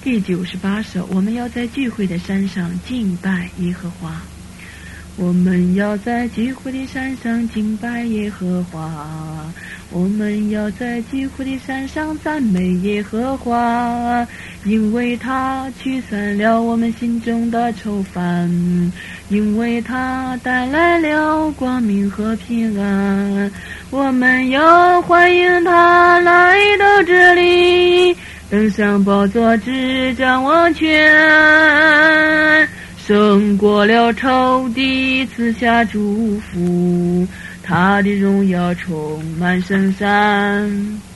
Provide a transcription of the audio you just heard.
第98首，我们要在聚会的山上敬拜耶和华。我们要在聚会的山上敬拜耶和华，我们要在聚会的山上赞美耶和华，因为他驱散了我们心中的愁烦，因为他带来了光明和平安。我们要欢迎他来到这里，登上宝座执掌王权，胜过了仇敌，赐下祝福，他的荣耀充满圣山。